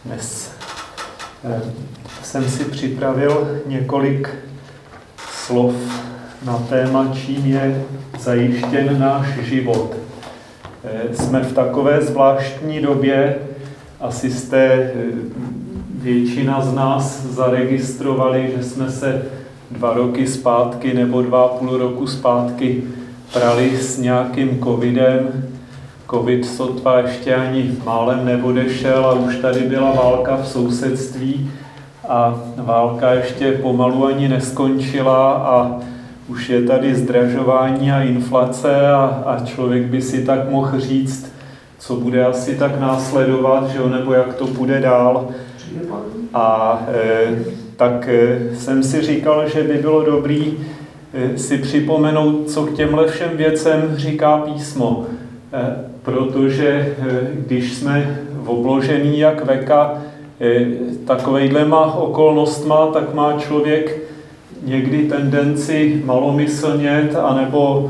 Dnes jsem si připravil několik slov na téma, čím je zajištěn náš život. Jsme v takové zvláštní době, asi jste většina z nás zaregistrovali, že jsme se 2 roky zpátky nebo 2,5 roku zpátky prali s nějakým covidem. Covid sotva ještě ani málem neodešel a už tady byla válka v sousedství a válka ještě pomalu ani neskončila a už je tady zdražování a inflace a člověk by si tak mohl říct, co bude asi tak následovat, že jo, nebo jak to půjde dál. A tak jsem si říkal, že by bylo dobrý si připomenout, co k těmhle všem věcem říká písmo. Protože když jsme obložený jak veka takovejhlema okolnostma, tak má člověk někdy tendenci malomyslnět anebo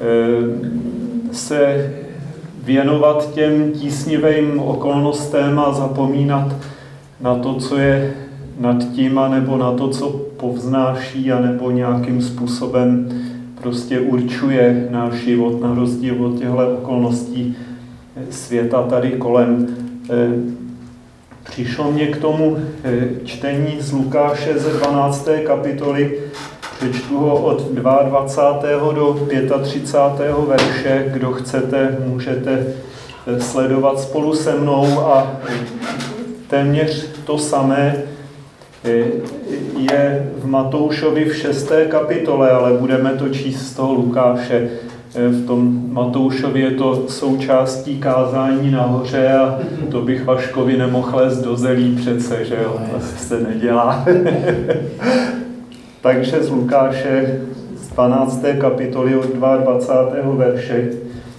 se věnovat těm tísnivým okolnostem a zapomínat na to, co je nad tím, anebo na to, co povznáší, anebo nějakým způsobem prostě určuje náš život na rozdíl od těchto okolností světa tady kolem. Přišlo mě k tomu čtení z Lukáše ze 12. kapitoly. Přečtu ho od 22. do 35. verše. Kdo chcete, můžete sledovat spolu se mnou a téměř to samé je v Matoušovi v 6. kapitole, ale budeme to číst z toho Lukáše. V tom Matoušovi je to součástí kázání nahoře a to bych Vaškovi nemohl lézt do zelí přece, že jo, to se nedělá. Takže z Lukáše z 12. kapitoly od 22. verše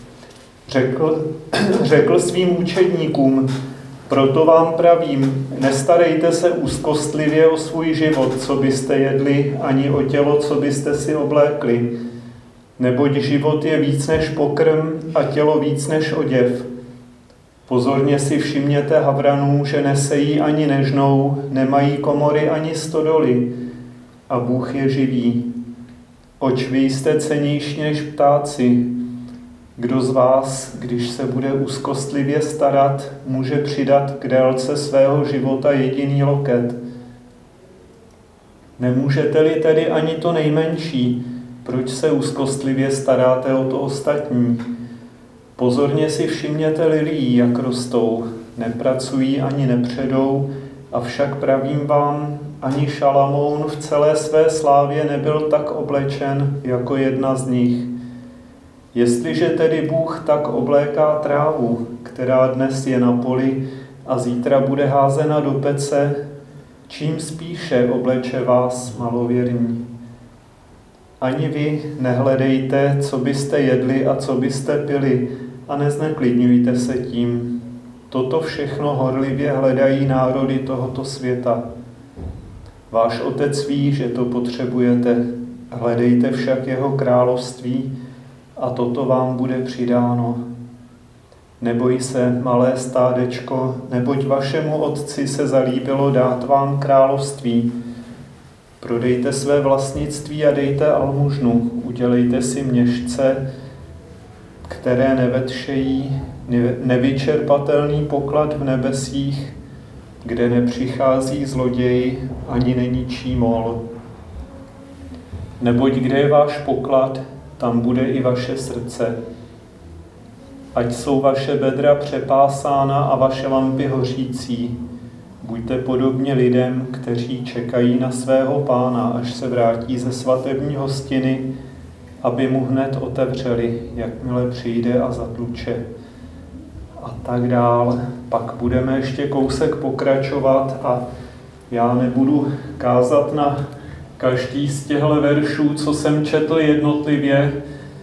řekl svým učedníkům: proto vám pravím, nestarejte se úzkostlivě o svůj život, co byste jedli, ani o tělo, co byste si oblékli. Neboť život je víc než pokrm a tělo víc než oděv. Pozorně si všimněte havranů, že nesejí ani nežnou, nemají komory ani stodoly, a Bůh je živý. Oč vy jste cennější než ptáci? Kdo z vás, když se bude úzkostlivě starat, může přidat k délce svého života jediný loket? Nemůžete-li tedy ani to nejmenší, proč se úzkostlivě staráte o to ostatní? Pozorně si všimněte lilií, jak rostou, nepracují ani nepředou, avšak pravím vám, ani Šalamoun v celé své slávě nebyl tak oblečen jako jedna z nich. Jestliže tedy Bůh tak obléká trávu, která dnes je na poli a zítra bude házena do pece, čím spíše obleče vás, malověrní. Ani vy nehledejte, co byste jedli a co byste pili, a nezneklidňujte se tím. Toto všechno horlivě hledají národy tohoto světa. Váš Otec ví, že to potřebujete. Hledejte však jeho království a toto vám bude přidáno. Neboj se, malé stádečko, neboť vašemu Otci se zalíbilo dát vám království. Prodejte své vlastnictví a dejte almužnu. Udělejte si měšce, které nevetšejí, nevyčerpatelný poklad v nebesích, kde nepřichází zloděj ani neníčí mol. Neboť kde je váš poklad, tam bude i vaše srdce. Ať jsou vaše bedra přepásána a vaše lampy hořící. Buďte podobně lidem, kteří čekají na svého Pána, až se vrátí ze svatební hostiny, aby mu hned otevřeli, jakmile přijde a zatluče. A tak dál. Pak budeme ještě kousek pokračovat a já nebudu kázat na každý z těchto veršů, co jsem četl jednotlivě.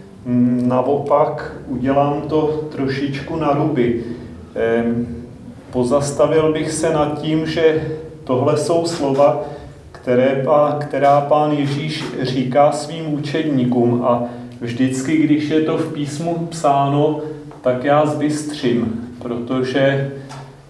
Naopak udělám to trošičku na ruby. Pozastavil bych se nad tím, že tohle jsou slova, která Pán Ježíš říká svým učedníkům a vždycky, když je to v písmu psáno, tak já zbystřím, protože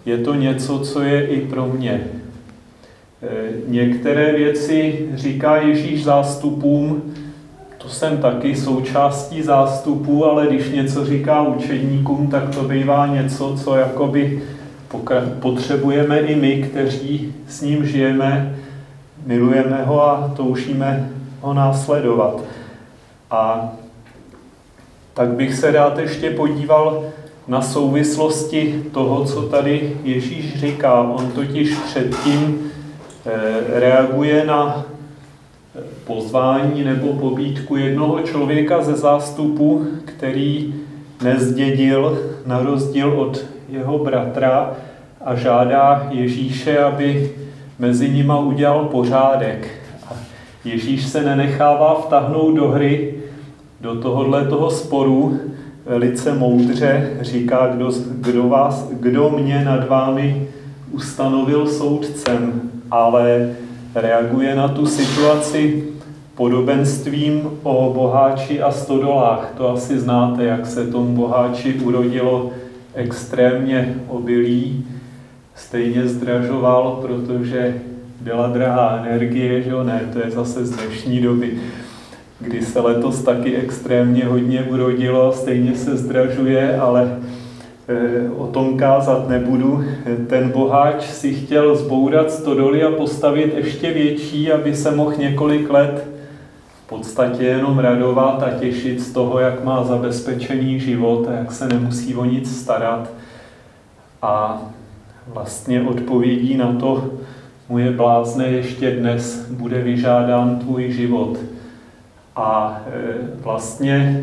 je to něco, co je i pro mě. Některé věci říká Ježíš zástupům, to jsem taky součástí zástupů, ale když něco říká učedníkům, tak to bývá něco, co jakoby potřebujeme i my, kteří s ním žijeme, milujeme ho a toužíme ho následovat. A tak bych se rád ještě podíval na souvislosti toho, co tady Ježíš říká. On totiž předtím reaguje na pozvání nebo pobídku jednoho člověka ze zástupu, který nezdědil na rozdíl od jeho bratra a žádá Ježíše, aby mezi nima udělal pořádek. A Ježíš se nenechává vtahnout do hry, do toho sporu, velice moudře říká, kdo mě nad vámi ustanovil soudcem, ale reaguje na tu situaci podobenstvím o boháči a stodolách. To asi znáte, jak se tomu boháči urodilo extrémně obilí. Stejně zdražoval, protože byla drahá energie, že jo? Ne, to je zase z dnešní doby, kdy se letos taky extrémně hodně urodilo, stejně se zdražuje, ale o tom kázat nebudu. Ten boháč si chtěl zbourat stodoly a postavit ještě větší, aby se mohl několik let v podstatě jenom radovat a těšit z toho, jak má zabezpečený život a jak se nemusí o nic starat. A vlastně odpovědí na to, moje blázne, ještě dnes bude vyžádán tvůj život. A vlastně,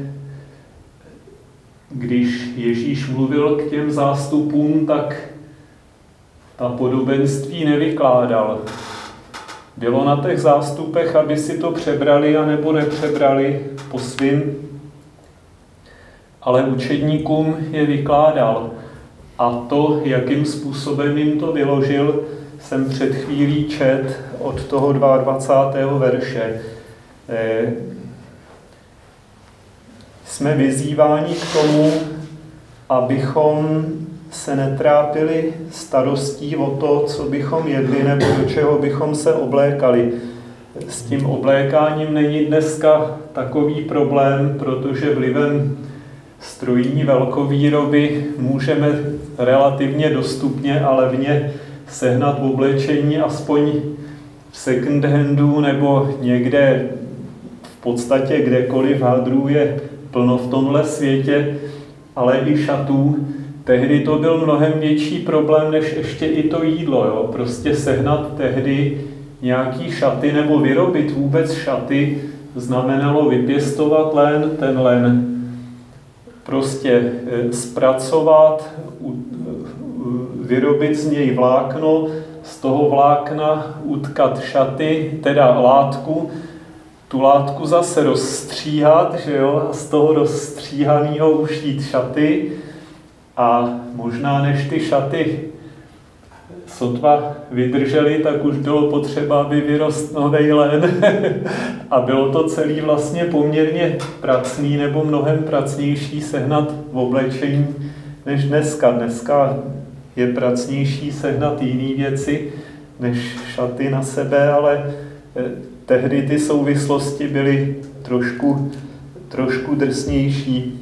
když Ježíš mluvil k těm zástupům, tak ta podobenství nevykládal. Bylo na těch zástupech, aby si to přebrali anebo nepřebrali po svým, ale učedníkům je vykládal. A to, jakým způsobem jim to vyložil, jsem před chvílí čet od toho 22. verše. Jsme vyzýváni k tomu, abychom se netrápili starostí o to, co bychom jedli nebo do čeho bychom se oblékali. S tím oblékáním není dneska takový problém, protože vlivem strojní velkovýroby můžeme relativně dostupně a levně sehnat oblečení aspoň v second handu nebo někde v podstatě kdekoliv hadrů je plno v tomhle světě, ale i šatů. Tehdy to byl mnohem větší problém, než ještě i to jídlo. Jo? Prostě sehnat tehdy nějaký šaty nebo vyrobit vůbec šaty znamenalo vypěstovat len, ten len prostě zpracovat, vyrobit z něj vlákno, z toho vlákna utkat šaty, teda látku, tu látku zase rozstříhat, že jo, a z toho rozstříhaného ušít šaty a možná než ty šaty sotva vydržely, tak už bylo potřeba, aby vyrostl novej len a bylo to celý vlastně poměrně pracný nebo mnohem pracnější sehnat v oblečení než dneska. Dneska je pracnější sehnat jiné věci než šaty na sebe, ale tehdy ty souvislosti byly trošku drsnější.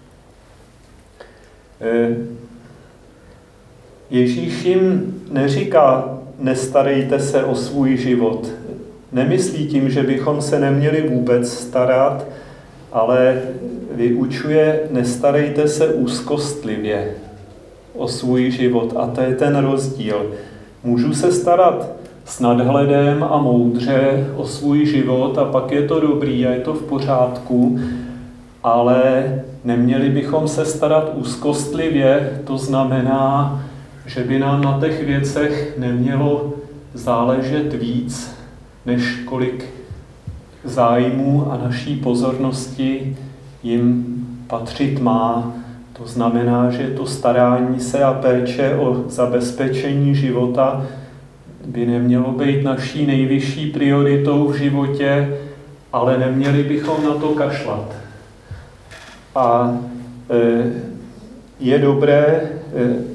Ježíš jim neříká, nestarejte se o svůj život. Nemyslí tím, že bychom se neměli vůbec starat, ale vyučuje, nestarejte se úzkostlivě o svůj život. A to je ten rozdíl. Můžu se starat s nadhledem a moudře o svůj život a pak je to dobrý a je to v pořádku, ale neměli bychom se starat úzkostlivě, to znamená, že by nám na těch věcech nemělo záležet víc, než kolik zájmů a naší pozornosti jim patřit má. To znamená, že to starání se a péče o zabezpečení života by nemělo být naší nejvyšší prioritou v životě, ale neměli bychom na to kašlat. A je dobré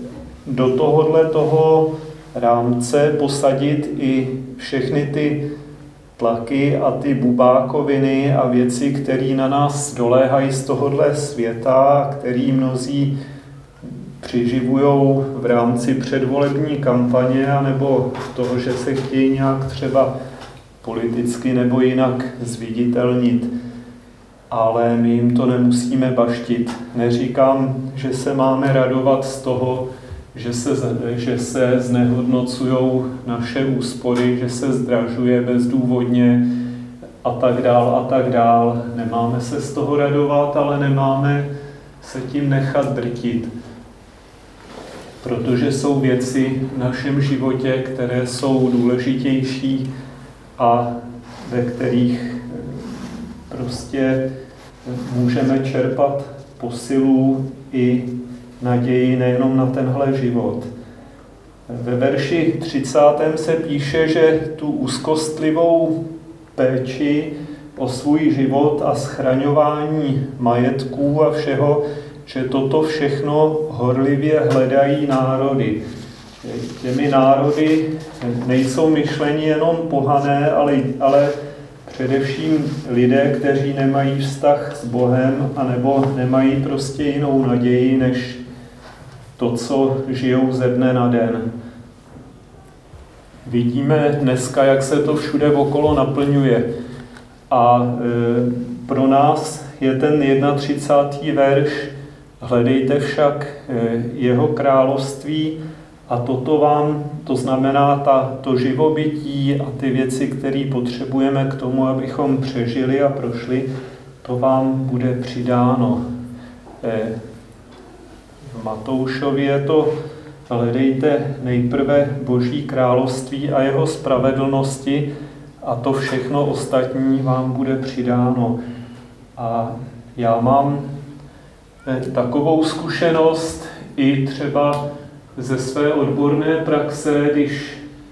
do tohohle toho rámce posadit i všechny ty tlaky a ty bubákoviny a věci, které na nás doléhají z tohohle světa, který mnozí přiživujou v rámci předvolební kampaně anebo toho, že se chtějí nějak třeba politicky nebo jinak zviditelnit. Ale my jim to nemusíme baštit. Neříkám, že se máme radovat z toho, že se znehodnocují naše úspory, že se zdražuje bezdůvodně a tak dál. Nemáme se z toho radovat, ale nemáme se tím nechat drtit. Protože jsou věci v našem životě, které jsou důležitější a ve kterých prostě můžeme čerpat posilu i naději nejenom na tenhle život. Ve verši 30. se píše, že tu úzkostlivou péči o svůj život a schraňování majetků a všeho, že toto všechno horlivě hledají národy. Těmi národy nejsou myšleni jenom pohané, ale především lidé, kteří nemají vztah s Bohem anebo nemají prostě jinou naději, než to, co žijou ze dne na den. Vidíme dneska, jak se to všude okolo naplňuje. A pro nás je ten 31. verš: hledejte však jeho království a toto vám, to znamená to živobytí a ty věci, které potřebujeme k tomu, abychom přežili a prošli, to vám bude přidáno. V Matoušově je to: hledejte nejprve Boží království a jeho spravedlnosti a to všechno ostatní vám bude přidáno. A já mám takovou zkušenost i třeba ze své odborné praxe, když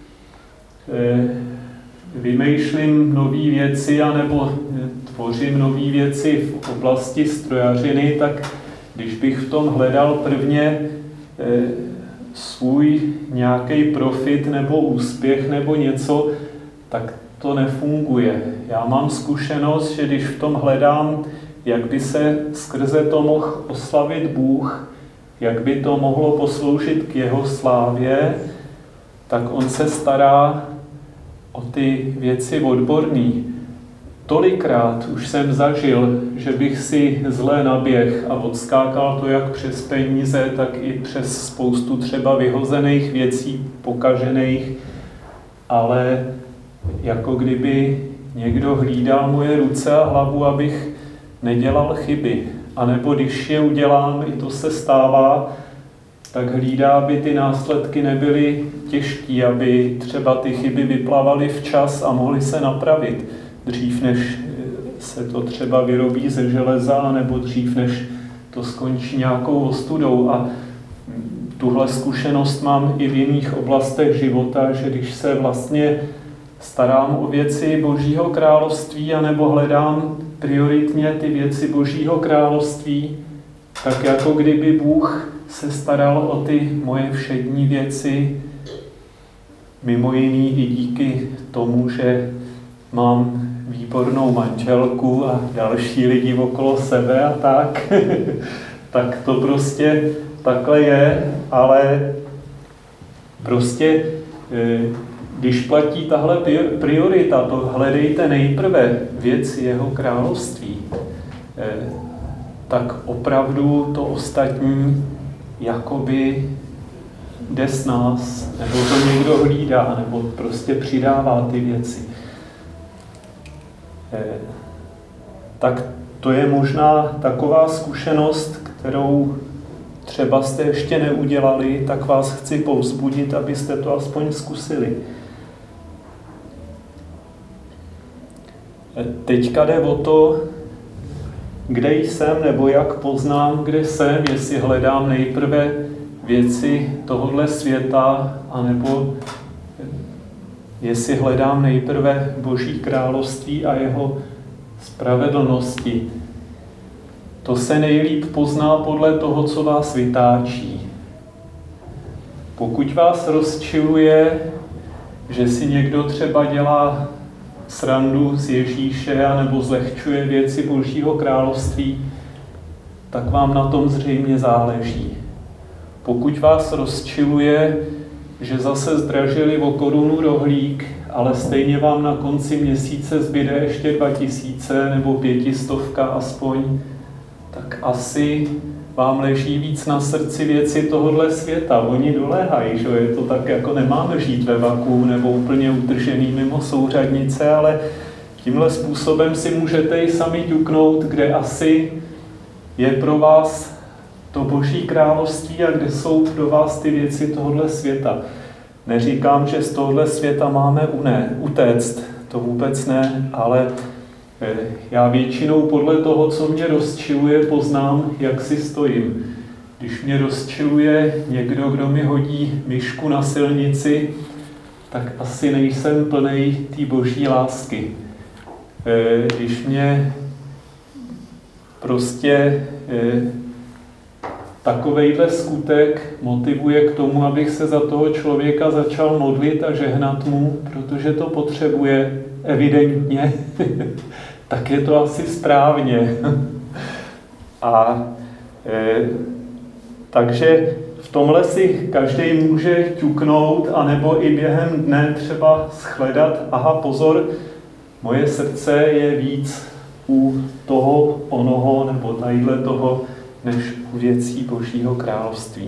vymýšlím nové věci anebo tvořím nové věci v oblasti strojařiny, tak když bych v tom hledal prvně svůj nějaký profit nebo úspěch nebo něco, tak to nefunguje. Já mám zkušenost, že když v tom hledám, jak by se skrze to mohl oslavit Bůh, jak by to mohlo posloužit k jeho slávě, tak on se stará o ty věci odborný. Tolikrát už jsem zažil, že bych si zle naběh a odskákal to jak přes peníze, tak i přes spoustu třeba vyhozených věcí, pokažených, ale jako kdyby někdo hlídal moje ruce a hlavu, abych nedělal chyby. A nebo když je udělám, i to se stává, tak hlídá, aby ty následky nebyly těžké, aby třeba ty chyby vyplavaly včas a mohly se napravit dřív, než se to třeba vyrobí ze železa, nebo dřív, než to skončí nějakou ostudou. A tuhle zkušenost mám i v jiných oblastech života, že když se vlastně starám o věci Božího království anebo hledám prioritně ty věci Božího království, tak jako kdyby Bůh se staral o ty moje všední věci, mimo jiný i díky tomu, že mám výbornou manželku a další lidi okolo sebe a tak, tak to prostě takhle je, ale prostě když platí tahle priorita, to hledejte nejprve věci jeho království, tak opravdu to ostatní jakoby jde s nás, nebo to někdo hlídá, nebo prostě přidává ty věci. Tak to je možná taková zkušenost, kterou třeba jste ještě neudělali, tak vás chci povzbudit, abyste to aspoň zkusili. Teďka jde o to, kde jsem, nebo jak poznám, kde jsem, jestli hledám nejprve věci tohohle světa, anebo jestli hledám nejprve Boží království a jeho spravedlnosti. To se nejlíp pozná podle toho, co vás vytáčí. Pokud vás rozčiluje, že si někdo třeba dělá srandu z Ježíše anebo zlehčuje věci Božího království, tak vám na tom zřejmě záleží. Pokud vás rozčiluje, že zase zdražili o korunu rohlík, ale stejně vám na konci měsíce zbyde ještě 2000 nebo 500 aspoň, tak asi vám leží víc na srdci věci tohohle světa. Oni doléhají, že je to tak, jako nemáme žít ve vaku nebo úplně utržený mimo souřadnice, ale tímhle způsobem si můžete i sami ťuknout, kde asi je pro vás to Boží království a kde jsou pro vás ty věci tohohle světa. Neříkám, že z tohohle světa máme utéct, to vůbec ne, ale já většinou podle toho, co mě rozčiluje, poznám, jak si stojím. Když mě rozčiluje někdo, kdo mi hodí myšku na silnici, tak asi nejsem plnej té Boží lásky. Když mě prostě takovejhle skutek motivuje k tomu, abych se za toho člověka začal modlit a žehnat mu, protože to potřebuje evidentně, tak je to asi správně. Takže v tomhle si každý může ťuknout, anebo i během dne třeba shledat, aha, pozor, moje srdce je víc u toho, onoho, nebo tadyhle toho, než u věcí Božího království.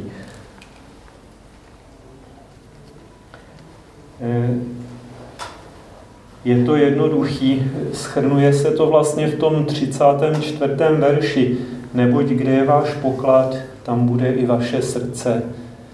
Je to jednoduchý, shrnuje se to vlastně v tom 34. verši. Neboť kde je váš poklad, tam bude i vaše srdce.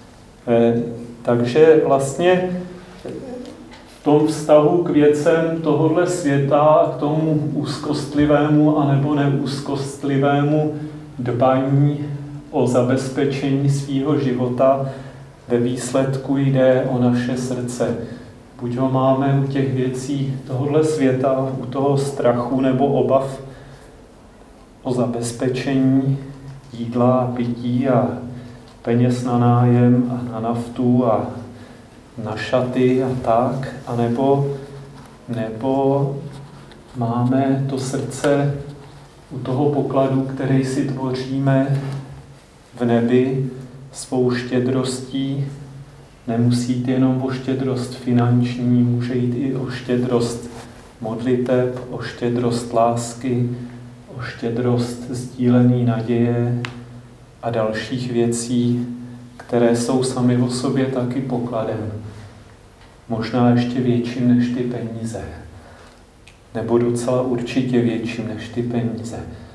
Takže vlastně v tom vztahu k věcem tohohle světa, k tomu úzkostlivému anebo neúzkostlivému dbání o zabezpečení svýho života, ve výsledku jde o naše srdce. Buď ho máme u těch věcí tohohle světa, u toho strachu nebo obav o zabezpečení jídla a pití a peněz na nájem a na naftu a na šaty a tak, nebo máme to srdce u toho pokladu, který si tvoříme v nebi svou štědrostí. Nemusí jít jenom o štědrost finanční, může jít i o štědrost modliteb, o štědrost lásky, o štědrost sdílené naděje a dalších věcí, které jsou sami o sobě taky pokladem. Možná ještě větším než ty peníze. Nebo docela určitě větším než ty peníze.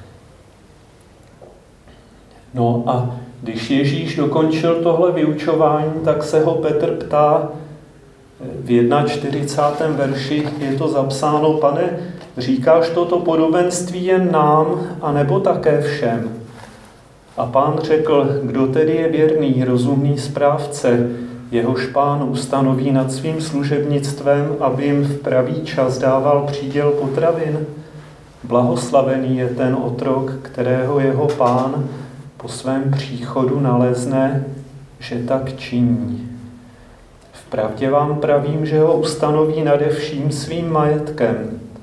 No a když Ježíš dokončil tohle vyučování, tak se ho Petr ptá v 41. verši, je to zapsáno, Pane, říkáš toto podobenství jen nám, anebo také všem? A Pán řekl, kdo tedy je věrný, rozumný správce, jehož Pán ustanoví nad svým služebnictvem, aby jim v pravý čas dával příděl potravin. Blahoslavený je ten otrok, kterého jeho Pán po svém příchodu nalezne, že tak činí. Vpravdě vám pravím, že ho ustanoví nade vším svým majetkem.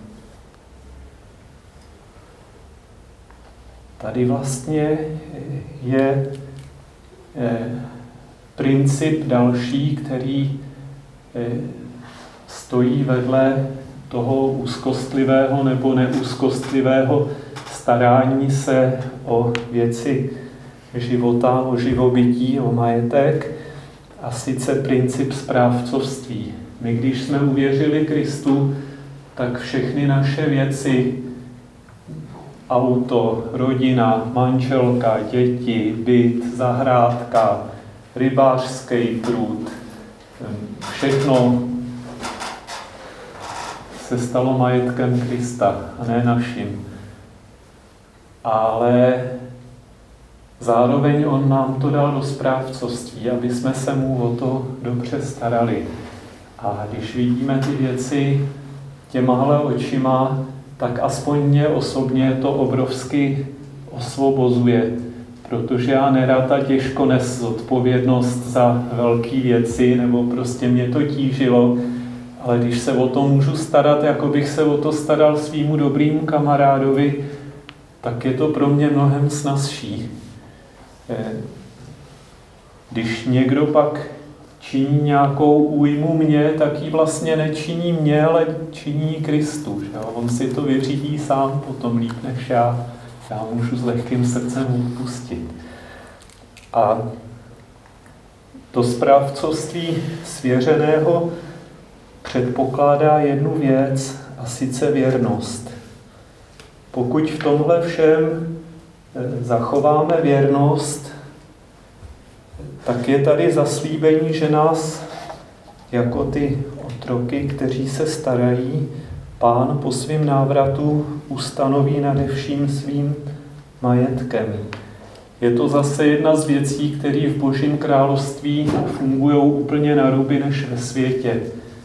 Tady vlastně je princip další, který stojí vedle toho úzkostlivého nebo neúzkostlivého starání se o věci života, o živobytí, o majetek, a sice princip správcovství. My, když jsme uvěřili Kristu, tak všechny naše věci, auto, rodina, manželka, děti, byt, zahrádka, rybářský prut, všechno se stalo majetkem Krista a ne naším. Ale zároveň on nám to dal do správcovství, aby jsme se mu o to dobře starali. A když vidíme ty věci těmahle očima, tak aspoň mě osobně to obrovsky osvobozuje, protože já nerad a těžko nes odpovědnost za velké věci, nebo prostě mě to tížilo, ale když se o to můžu starat, jako bych se o to staral svýmu dobrému kamarádovi, tak je to pro mě mnohem snazší. Když někdo pak činí nějakou újmu mě, tak ji vlastně nečiní mě, ale činí Kristu. Že? On si to vyřídí sám potom líp než já. Já můžu s lehkým srdcem odpustit. A to správcovství svěřeného předpokládá jednu věc, a sice věrnost. Pokud v tomhle všem zachováme věrnost, tak je tady zaslíbení, že nás jako ty otroky, kteří se starají, Pán po svém návratu ustanoví nade vším svým majetkem. Je to zase jedna z věcí, které v Božím království fungují úplně naruby než ve světě.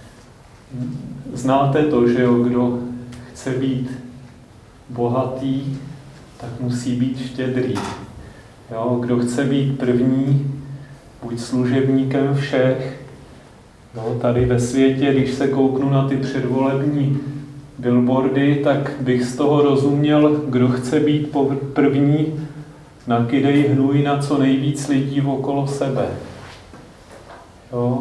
Znáte to, že jo, kdo chce být bohatý, tak musí být štědrý. Jo, kdo chce být první, buď služebníkem všech. Jo, tady ve světě, když se kouknu na ty předvolební billboardy, tak bych z toho rozuměl, kdo chce být první, nakydej hnůj na co nejvíc lidí okolo sebe. Jo?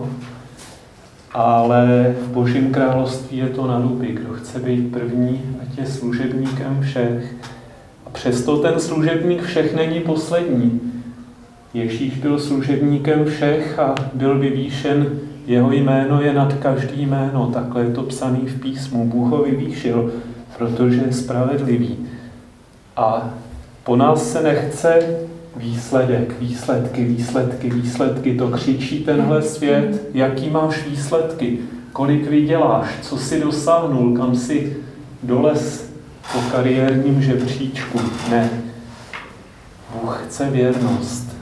Ale v Božím království je to na ruby. Kdo chce být první, ať je služebníkem všech. A přesto ten služebník všech není poslední. Ježíš byl služebníkem všech a byl vyvýšen, jeho jméno je nad každý jméno. Takhle je to psaný v písmu. Bůh ho vyvýšil, protože je spravedlivý. A po nás se nechce výsledky. To křičí tenhle svět. Jaký máš výsledky? Kolik vyděláš? Co jsi dosáhnul? Kam jsi dolez po kariérním žebříčku? Ne. Bůh chce věrnost.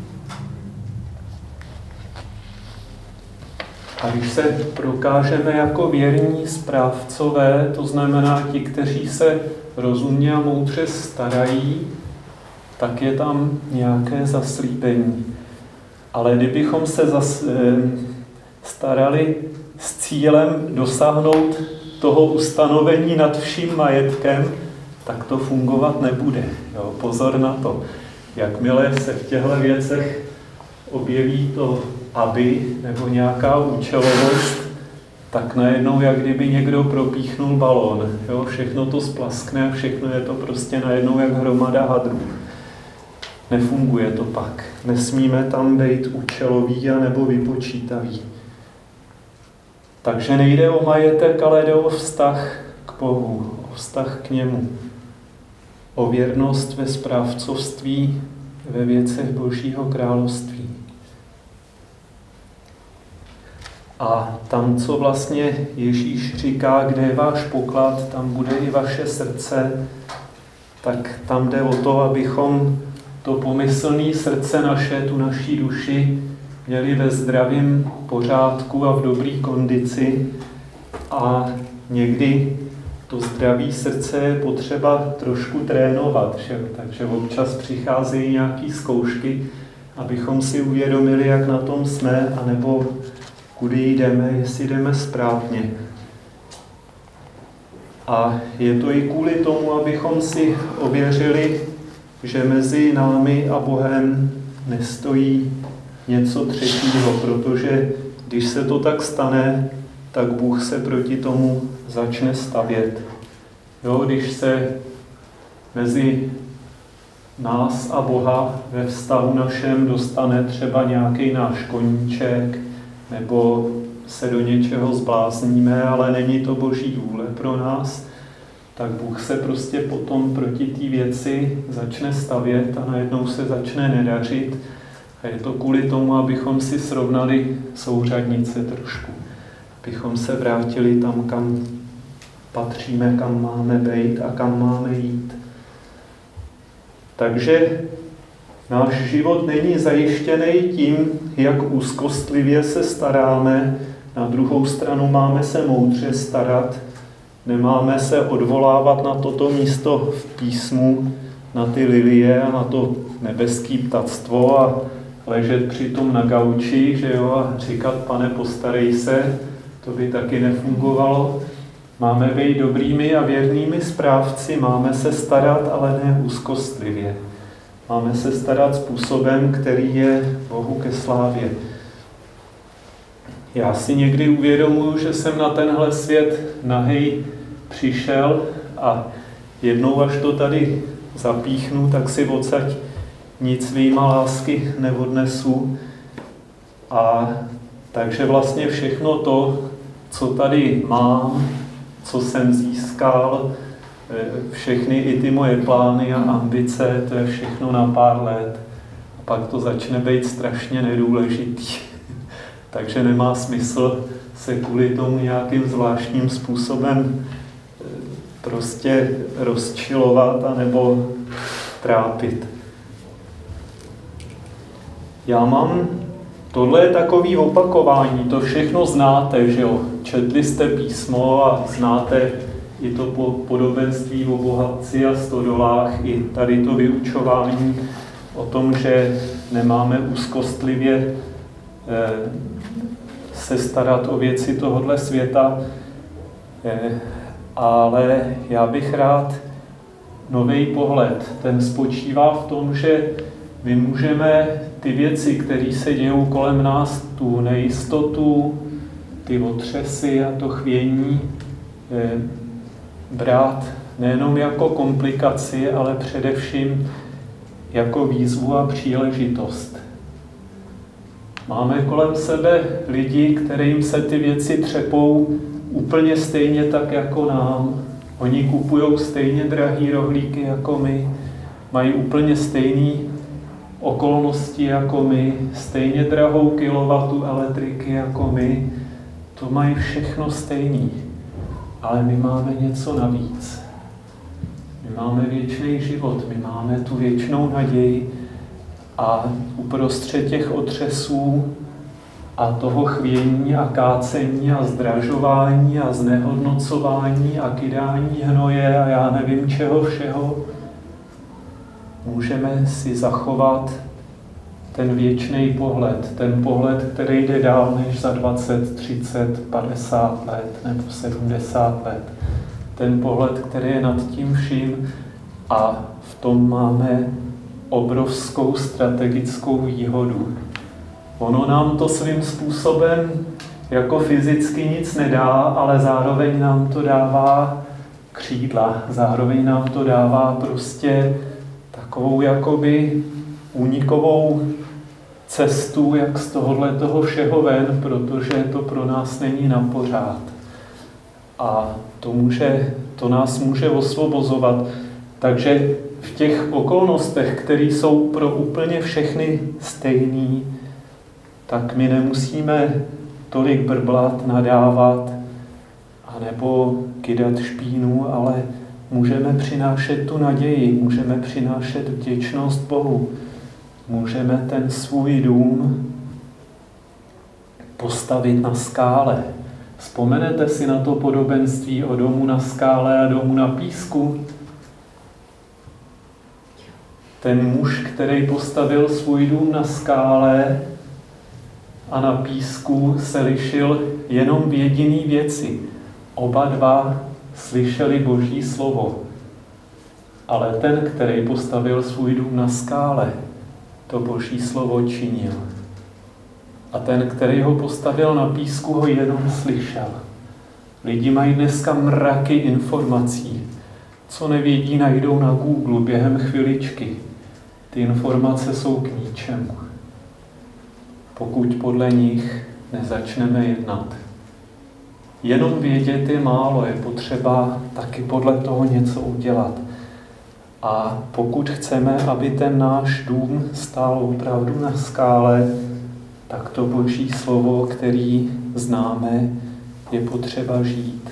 A když se prokážeme jako věrní správcové, to znamená ti, kteří se rozumně a moudře starají, tak je tam nějaké zaslíbení. Ale kdybychom se starali s cílem dosáhnout toho ustanovení nad vším majetkem, tak to fungovat nebude. Jo, pozor na to. Jakmile se v těchto věcech objeví to aby nebo nějaká účelovost, tak najednou, jak kdyby někdo propíchnul balón. Jo, všechno to splaskne a všechno je to prostě najednou jak hromada hadrů. Nefunguje to pak. Nesmíme tam být účeloví a nebo vypočítaví. Takže nejde o majetek, ale jde o vztah k Bohu, o vztah k němu. O věrnost ve správcovství ve věcech Božího království. A tam, co vlastně Ježíš říká, kde je váš poklad, tam bude i vaše srdce, tak tam jde o to, abychom to pomyslné srdce naše, tu naší duši, měli ve zdravém pořádku a v dobré kondici. A někdy to zdravé srdce je potřeba trošku trénovat, že? Takže občas přicházejí nějaké zkoušky, abychom si uvědomili, jak na tom jsme, anebo kudy jdeme, jestli jdeme správně. A je to i kvůli tomu, abychom si ověřili, že mezi námi a Bohem nestojí něco třetího, protože když se to tak stane, tak Bůh se proti tomu začne stavět. Jo, když se mezi nás a Boha ve vztahu našem dostane třeba nějaký náš koníček, nebo se do něčeho zblázníme, ale není to Boží vůle pro nás, tak Bůh se prostě potom proti té věci začne stavět a najednou se začne nedařit. A je to kvůli tomu, abychom si srovnali souřadnice trošku. Abychom se vrátili tam, kam patříme, kam máme být a kam máme jít. Takže náš život není zajištěný tím, jak úzkostlivě se staráme. Na druhou stranu máme se moudře starat. Nemáme se odvolávat na toto místo v písmu, na ty lilie a na to nebeský ptactvo a ležet přitom na gauči, že jo, a říkat, pane, postarej se, to by taky nefungovalo. Máme být dobrými a věrnými správci, máme se starat, ale ne úzkostlivě. Máme se starat způsobem, který je Bohu ke slávě. Já si někdy uvědomuji, že jsem na tenhle svět nahej přišel a jednou, až to tady zapíchnu, tak si odsaď nic vyjma lásky neodnesu. A takže vlastně všechno to, co tady mám, co jsem získal, všechny i ty moje plány a ambice, to je všechno na pár let. A pak to začne být strašně nedůležitý. Takže nemá smysl se kvůli tomu nějakým zvláštním způsobem prostě rozčilovat anebo trápit. Tohle je takový opakování, to všechno znáte, že jo? Četli jste písmo a znáte i to podobenství o bohatci a stodolách, i tady to vyučování o tom, že nemáme úzkostlivě se starat o věci tohohle světa, ale já bych rád nový pohled. Ten spočívá v tom, že my můžeme ty věci, které se dějou kolem nás, tu nejistotu, ty otřesy a to chvění, brát nejenom jako komplikaci, ale především jako výzvu a příležitost. Máme kolem sebe lidi, kterým se ty věci třepou úplně stejně tak jako nám. Oni kupují stejně drahý rohlíky jako my, mají úplně stejné okolnosti jako my, stejně drahou kilowatu elektriky jako my. To mají všechno stejný, ale my máme něco navíc. My máme věčný život, my máme tu věčnou naději a uprostřed těch otřesů a toho chvění a kácení a zdražování a znehodnocování a kydání hnoje a já nevím čeho všeho, můžeme si zachovat ten věčný pohled, ten pohled, který jde dál než za 20, 30, 50 let nebo 70 let. Ten pohled, který je nad tím vším a v tom máme obrovskou strategickou výhodu. Ono nám to svým způsobem jako fyzicky nic nedá, ale zároveň nám to dává křídla, zároveň nám to dává prostě takovou jakoby únikovou cestu, jak z toho všeho ven, protože to pro nás není na pořád. A to nás může osvobozovat. Takže v těch okolnostech, které jsou pro úplně všechny stejný, tak my nemusíme tolik brblat, nadávat anebo kydat špínu, ale můžeme přinášet tu naději, můžeme přinášet vděčnost Bohu. Můžeme ten svůj dům postavit na skále. Vzpomenete si na to podobenství o domu na skále a domu na písku? Ten muž, který postavil svůj dům na skále a na písku, se lišil jenom v jediné věci. Oba dva slyšeli Boží slovo. Ale ten, který postavil svůj dům na skále, to Boží slovo činil. A ten, který ho postavil na písku, ho jenom slyšel. Lidi mají dneska mraky informací. Co nevědí, najdou na Google během chviličky. Ty informace jsou k ničemu, pokud podle nich nezačneme jednat. Jenom vědět je málo, je potřeba taky podle toho něco udělat. A pokud chceme, aby ten náš dům stál opravdu na skále, tak to Boží slovo, který známe, je potřeba žít.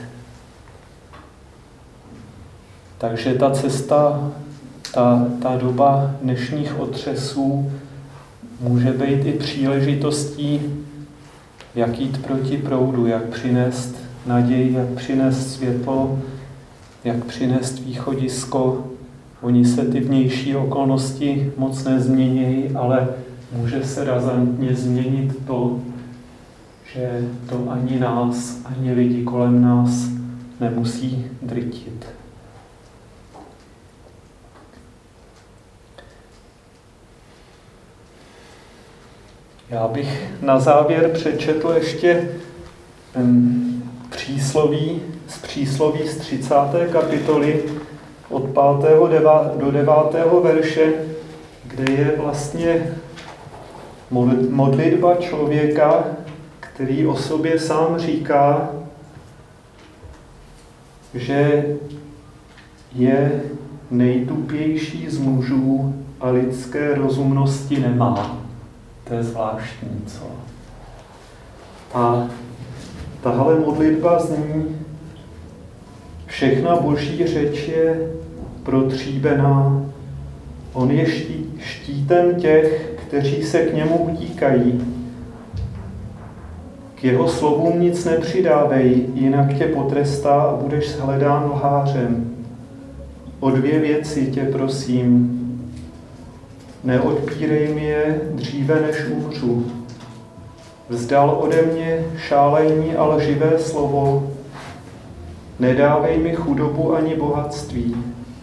Takže ta cesta, ta doba dnešních otřesů může být i příležitostí, jak jít proti proudu, jak přinést naději, jak přinést světlo, jak přinést východisko Oni se ty vnější okolnosti moc nezmění, ale může se razantně změnit to, že to ani nás, ani lidi kolem nás nemusí drtit. Já bych na závěr přečetl ještě přísloví z 30. kapitoly od 5. do 9. verše, kde je vlastně modlitba člověka, který o sobě sám říká, že je nejtupější z mužů a lidské rozumnosti nemá. To je zvláštní, co? A tahle modlitba zní: všechna boží řeč je protříbená, on je štítem těch, kteří se k němu utíkají. K jeho slovům nic nepřidávej, jinak tě potrestá a budeš shledán lhářem. O 2 věci tě prosím. Neodpírej mi je dříve, než umřu. Vzdal ode mě šálení a lživé slovo. Nedávej mi chudobu ani bohatství.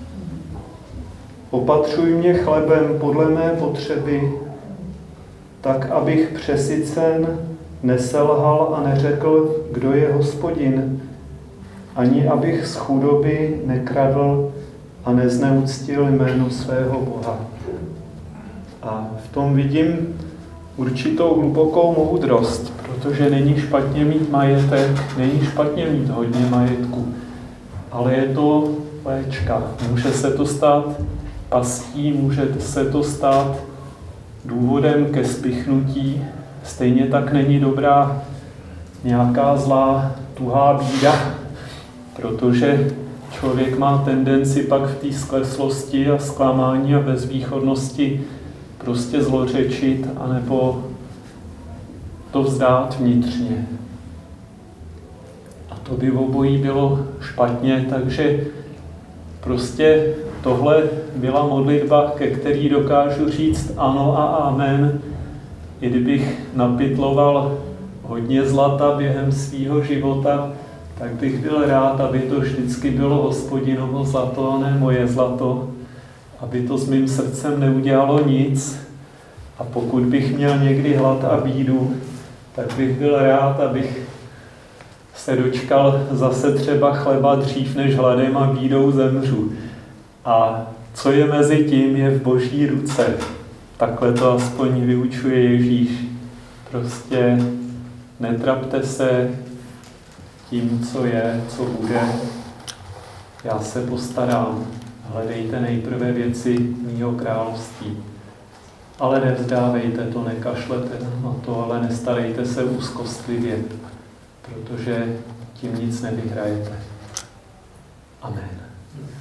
Opatřuj mě chlebem podle mé potřeby, tak abych přesycen neselhal a neřekl, kdo je Hospodin, ani abych z chudoby nekradl a nezneuctil jméno svého Boha. A v tom vidím určitou hlubokou moudrost, protože není špatně mít majetek, není špatně mít hodně majetku, ale je to léčka. Může se to stát pastí, může se to stát důvodem ke spichnutí. Stejně tak není dobrá nějaká zlá, tuhá bída, protože člověk má tendenci pak v té skleslosti a zklamání a bezvýchodnosti prostě zlořečit, anebo to vzdát vnitřně. A to by obojí bylo špatně, takže prostě tohle byla modlitba, ke který dokážu říct ano a amen, i kdybych napytloval hodně zlata během svýho života, tak bych byl rád, aby to vždycky bylo Hospodinovo zlato a ne moje zlato, aby to s mým srdcem neudělalo nic. A pokud bych měl někdy hlad a bídu, tak bych byl rád, abych se dočkal zase třeba chleba dřív, než hladem a bídou zemřu. A co je mezi tím, je v Boží ruce. Takhle to aspoň vyučuje Ježíš. Prostě netrapte se tím, co je, co bude. Já se postarám. Hledejte nejprve věci mýho království. Ale nevzdávejte to, nekašlete na to, ale nestarejte se úzkostlivě, protože tím nic nevyhrajete. Amen.